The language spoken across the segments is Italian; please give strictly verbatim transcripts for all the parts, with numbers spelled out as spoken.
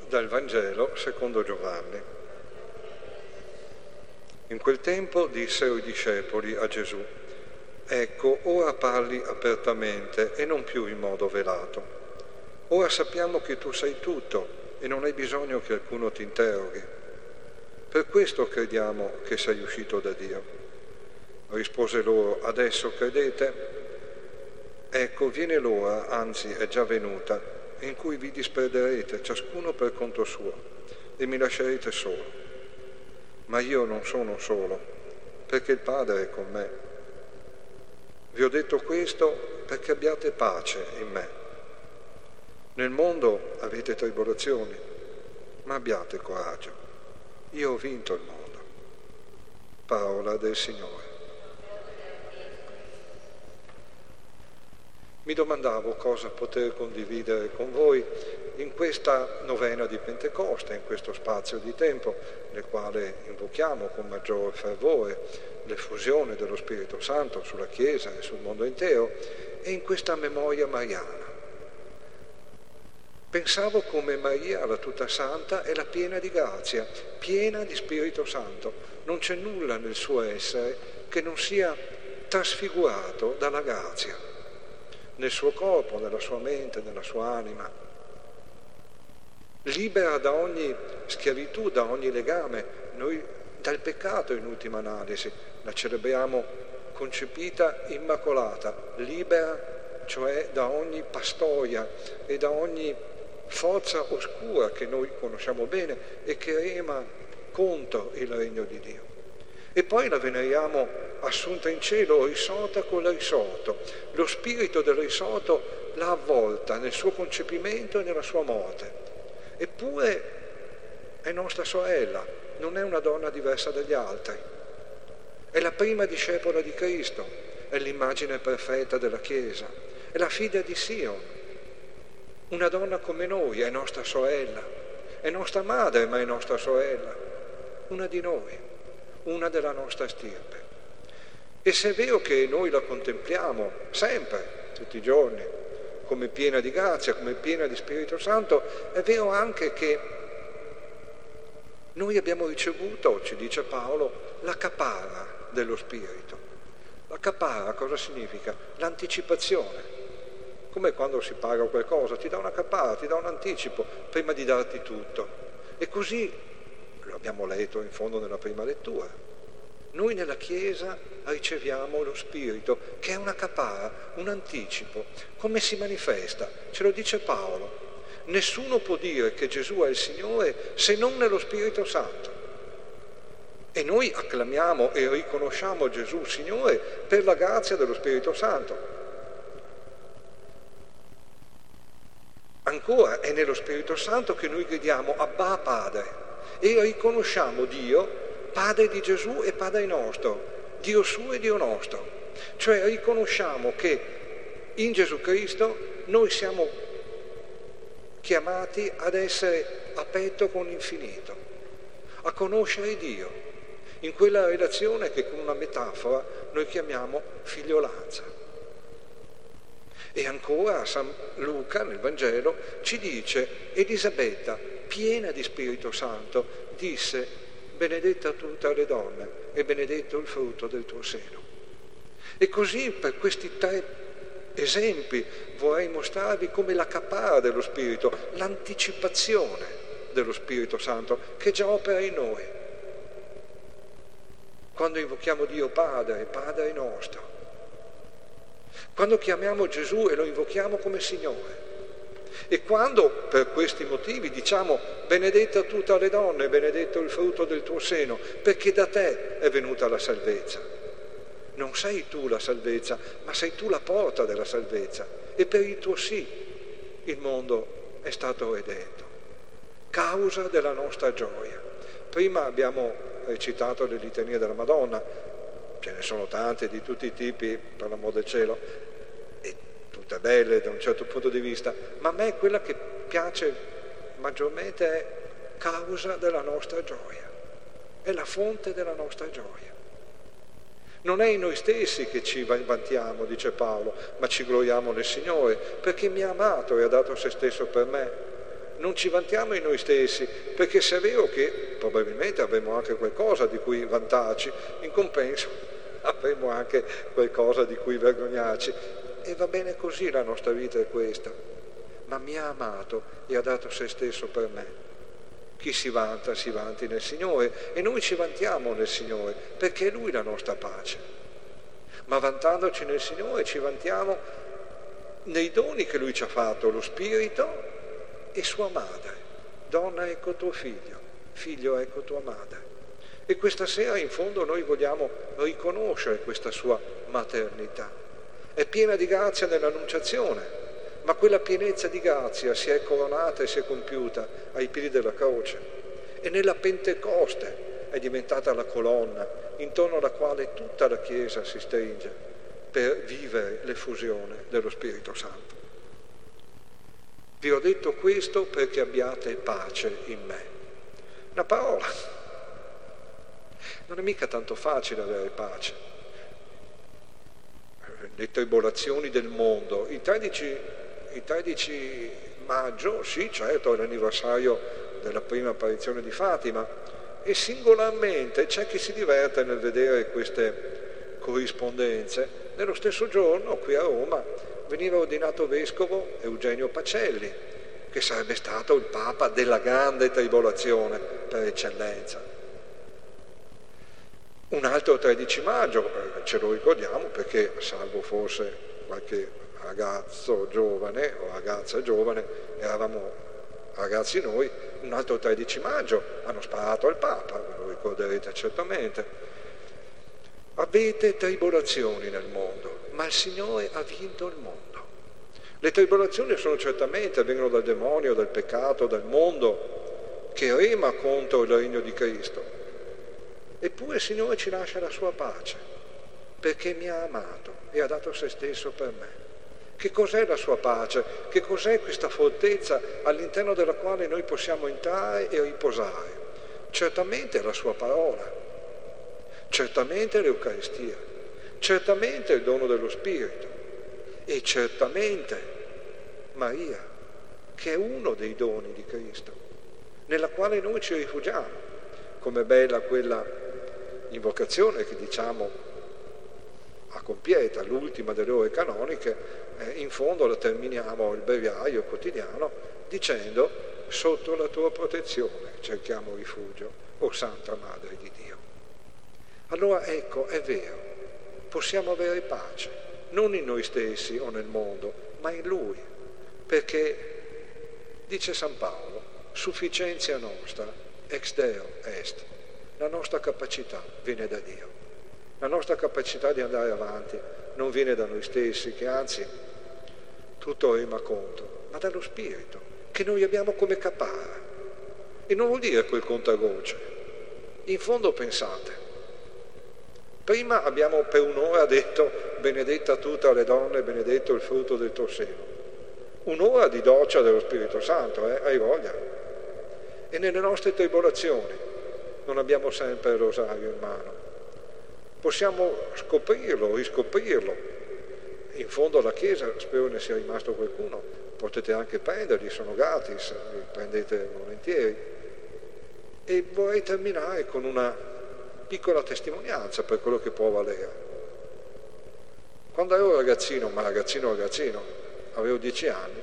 Dal Vangelo secondo Giovanni. In quel tempo dissero i discepoli a Gesù: ecco, ora parli apertamente e non più in modo velato. Ora sappiamo che tu sai tutto e non hai bisogno che alcuno ti interroghi. Per questo crediamo che sei uscito da Dio. Rispose loro: adesso credete? Ecco, viene l'ora, anzi è già venuta, in cui vi disperderete, ciascuno per conto suo, e mi lascerete solo. Ma io non sono solo, perché il Padre è con me. Vi ho detto questo perché abbiate pace in me. Nel mondo avete tribolazioni, ma abbiate coraggio. Io ho vinto il mondo. Parola del Signore. Mi domandavo cosa poter condividere con voi in questa novena di Pentecoste, in questo spazio di tempo nel quale invochiamo con maggior fervore l'effusione dello Spirito Santo sulla Chiesa e sul mondo intero, e in questa memoria mariana. Pensavo come Maria, la tutta santa, è la piena di grazia, piena di Spirito Santo. Non c'è nulla nel suo essere che non sia trasfigurato dalla grazia, nel suo corpo, nella sua mente, nella sua anima, libera da ogni schiavitù, da ogni legame, noi dal peccato in ultima analisi, la celebriamo concepita immacolata, libera cioè da ogni pastoia e da ogni forza oscura che noi conosciamo bene e che rema contro il regno di Dio. E poi la veneriamo assunta in cielo, risorta con il risorto. Lo spirito del risorto l'ha avvolta nel suo concepimento e nella sua morte. Eppure è nostra sorella, non è una donna diversa dagli altri. È la prima discepola di Cristo, è l'immagine perfetta della Chiesa, è la figlia di Sion. Una donna come noi, è nostra sorella, è nostra madre ma è nostra sorella, una di noi, una della nostra stirpe. E se è vero che noi la contempliamo sempre, tutti i giorni, come piena di grazia, come piena di Spirito Santo, è vero anche che noi abbiamo ricevuto, ci dice Paolo, la caparra dello Spirito. La caparra cosa significa? L'anticipazione. Come quando si paga qualcosa, ti dà una caparra, ti dà un anticipo prima di darti tutto. E così, lo abbiamo letto in fondo nella prima lettura, noi nella Chiesa riceviamo lo Spirito, che è una caparra, un anticipo. Come si manifesta? Ce lo dice Paolo. Nessuno può dire che Gesù è il Signore se non nello Spirito Santo. E noi acclamiamo e riconosciamo Gesù Signore per la grazia dello Spirito Santo. Ancora è nello Spirito Santo che noi gridiamo Abba Padre e riconosciamo Dio Padre di Gesù e Padre nostro, Dio suo e Dio nostro. Cioè riconosciamo che in Gesù Cristo noi siamo chiamati ad essere a petto con l'infinito, a conoscere Dio, in quella relazione che con una metafora noi chiamiamo figliolanza. E ancora San Luca nel Vangelo ci dice: Elisabetta, piena di Spirito Santo, disse: benedetta tu tra le donne e benedetto il frutto del tuo seno. E così per questi tre esempi vorrei mostrarvi come la caparra dello Spirito, l'anticipazione dello Spirito Santo che già opera in noi. Quando invochiamo Dio Padre, Padre nostro, quando chiamiamo Gesù e lo invochiamo come Signore, e quando per questi motivi diciamo benedetta tu tra le donne, benedetto il frutto del tuo seno, perché da te è venuta la salvezza. Non sei tu la salvezza, ma sei tu la porta della salvezza, e per il tuo sì il mondo è stato redento, causa della nostra gioia. Prima abbiamo recitato le litanie della Madonna, ce ne sono tante di tutti i tipi, per l'amor del cielo, e tutte belle da un certo punto di vista, ma a me quella che piace maggiormente è causa della nostra gioia, è la fonte della nostra gioia. Non è in noi stessi che ci vantiamo, dice Paolo, ma ci gloriamo nel Signore, perché mi ha amato e ha dato se stesso per me. non ci vantiamo in noi stessi, perché se è vero che probabilmente avremo anche qualcosa di cui vantarci, in compenso avremo anche qualcosa di cui vergognarci. E va bene così, la nostra vita è questa. Ma mi ha amato e ha dato se stesso per me. Chi si vanta, si vanti nel Signore, e noi ci vantiamo nel Signore, perché è Lui la nostra pace. Ma vantandoci nel Signore ci vantiamo nei doni che Lui ci ha fatto, lo Spirito e sua madre. Donna, ecco tuo figlio, figlio, ecco tua madre. E questa sera in fondo noi vogliamo riconoscere questa sua maternità. È piena di grazia nell'annunciazione, ma quella pienezza di grazia si è coronata e si è compiuta ai piedi della croce. E nella Pentecoste è diventata la colonna intorno alla quale tutta la Chiesa si stringe per vivere l'effusione dello Spirito Santo. Vi ho detto questo perché abbiate pace in me. Una parola. Non è mica tanto facile avere pace. Le tribolazioni del mondo, il tredici, il tredici maggio, sì, certo, è l'anniversario della prima apparizione di Fatima, e singolarmente c'è chi si diverte nel vedere queste corrispondenze. Nello stesso giorno, qui a Roma, veniva ordinato vescovo Eugenio Pacelli, che sarebbe stato il Papa della grande tribolazione per eccellenza. Un altro tredici maggio, ce lo ricordiamo perché, salvo forse qualche ragazzo giovane o ragazza giovane, eravamo ragazzi noi, un altro tredici maggio hanno sparato al Papa, ve lo ricorderete certamente. Avete tribolazioni nel mondo, ma il Signore ha vinto il mondo. Le tribolazioni sono certamente, vengono dal demonio, dal peccato, dal mondo, che rema contro il regno di Cristo. Eppure il Signore ci lascia la sua pace, perché mi ha amato e ha dato se stesso per me. Che cos'è la sua pace? Che cos'è questa fortezza all'interno della quale noi possiamo entrare e riposare? Certamente la sua parola, certamente l'Eucaristia, certamente il dono dello Spirito e certamente Maria, che è uno dei doni di Cristo, nella quale noi ci rifugiamo. Com'è bella quella invocazione che diciamo a compieta, l'ultima delle ore canoniche, eh, in fondo la terminiamo il breviario quotidiano dicendo: sotto la tua protezione cerchiamo rifugio, o Santa Madre di Dio. Allora ecco, è vero, possiamo avere pace, non in noi stessi o nel mondo, ma in Lui, perché, dice San Paolo, sufficienza nostra ex Deo est, la nostra capacità viene da Dio, la nostra capacità di andare avanti non viene da noi stessi, che anzi tutto rima contro, ma dallo Spirito, che noi abbiamo come caparra. E non vuol dire quel contagocce. In fondo pensate, prima abbiamo per un'ora detto benedetta tu tra le donne, benedetto il frutto del tuo seno. Un'ora di doccia dello Spirito Santo, eh? Hai voglia. E nelle nostre tribolazioni non abbiamo sempre il rosario in mano. Possiamo scoprirlo, riscoprirlo. In fondo alla Chiesa, spero ne sia rimasto qualcuno, potete anche prenderli, sono gratis, li prendete volentieri. E vorrei terminare con una piccola testimonianza per quello che può valere. Quando ero ragazzino, ma ragazzino ragazzino, avevo dieci anni,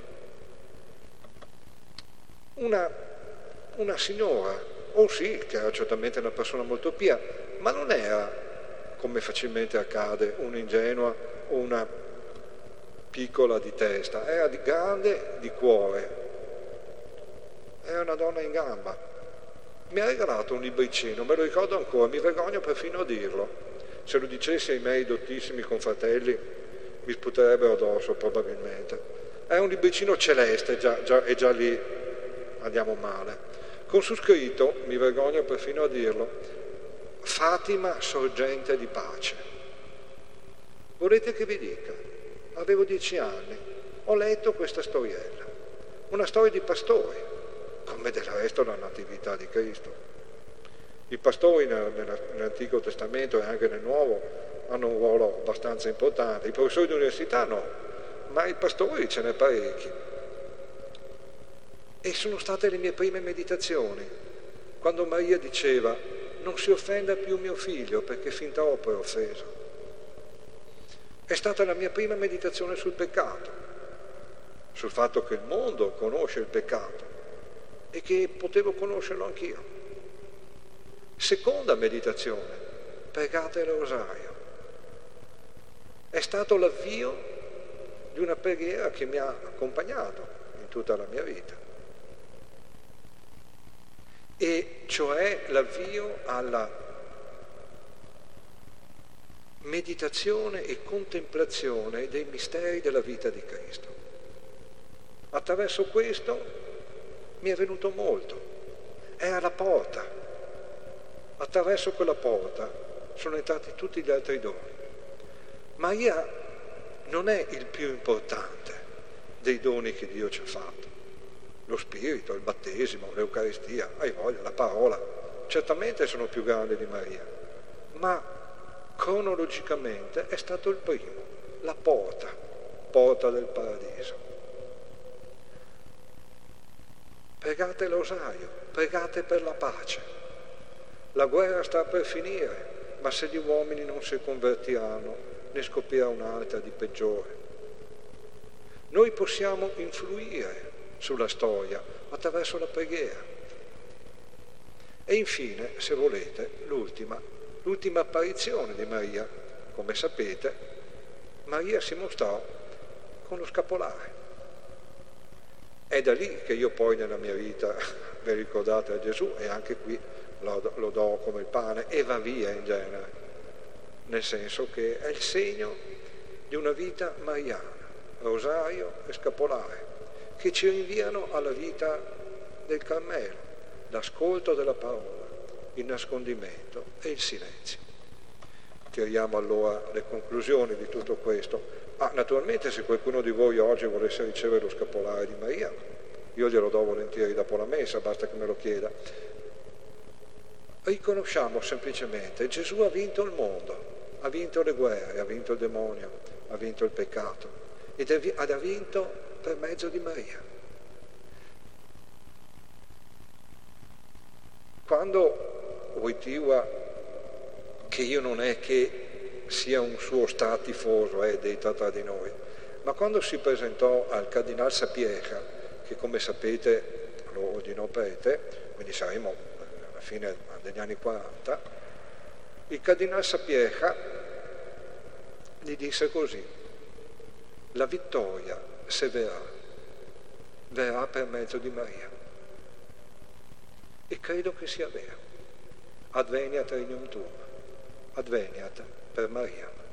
una, una signora, oh sì, che era certamente una persona molto pia, ma non era, come facilmente accade, un'ingenua o una piccola di testa, era di grande di cuore, era una donna in gamba. Mi ha regalato un libricino, me lo ricordo ancora, mi vergogno perfino a dirlo. Se lo dicessi ai miei dottissimi confratelli mi sputerebbero addosso probabilmente. È un libricino celeste, già, già, e già lì andiamo male. Con su scritto, mi vergogno perfino a dirlo, Fatima sorgente di pace. Volete che vi dica? Avevo dieci anni, ho letto questa storiella, una storia di pastori, come del resto la Natività di Cristo. I pastori nell'Antico Testamento e anche nel Nuovo hanno un ruolo abbastanza importante, i professori di università no, ma i pastori ce n'è parecchi. E sono state le mie prime meditazioni, quando Maria diceva: non si offenda più mio figlio perché fin troppo è offeso. È stata la mia prima meditazione sul peccato, sul fatto che il mondo conosce il peccato e che potevo conoscerlo anch'io. Seconda meditazione, pregate il rosario. È stato l'avvio di una preghiera che mi ha accompagnato in tutta la mia vita, e cioè l'avvio alla meditazione e contemplazione dei misteri della vita di Cristo. Attraverso questo mi è venuto molto, era la porta, attraverso quella porta sono entrati tutti gli altri doni. Maria non è il più importante dei doni che Dio ci ha fatto. Lo Spirito, il battesimo, l'Eucaristia, hai voglia, la parola, certamente sono più grandi di Maria, ma cronologicamente è stato il primo, la porta, porta del paradiso. Pregate il rosario, pregate per la pace. La guerra sta per finire, ma se gli uomini non si convertiranno, ne scoprirà un'altra di peggiore. Noi possiamo influire sulla storia attraverso la preghiera. E infine, se volete, l'ultima, l'ultima apparizione di Maria. Come sapete, Maria si mostrò con lo scapolare. È da lì che io poi nella mia vita, vi ricordate a Gesù, e anche qui lo, lo do come il pane, e va via in genere, nel senso che è il segno di una vita mariana, rosario e scapolare, che ci rinviano alla vita del Carmelo, l'ascolto della parola, il nascondimento e il silenzio. Tiriamo allora le conclusioni di tutto questo. Ah, naturalmente se qualcuno di voi oggi volesse ricevere lo scapolare di Maria, io glielo do volentieri dopo la messa, basta che me lo chieda. Riconosciamo semplicemente: Gesù ha vinto il mondo, ha vinto le guerre, ha vinto il demonio, ha vinto il peccato, ed ha vinto per mezzo di Maria. Quando Wojtyła, che io non è che sia un suo stratifoso eh, dentro tra di noi, ma quando si presentò al Cardinal Sapieha, che come sapete lo ordinò prete, quindi saremo alla fine degli anni quaranta, il Cardinal Sapieha gli disse così: la vittoria, se verrà, verrà per mezzo di Maria. E credo che sia vero. Adveniat regnum tuum, adveniat per Maria.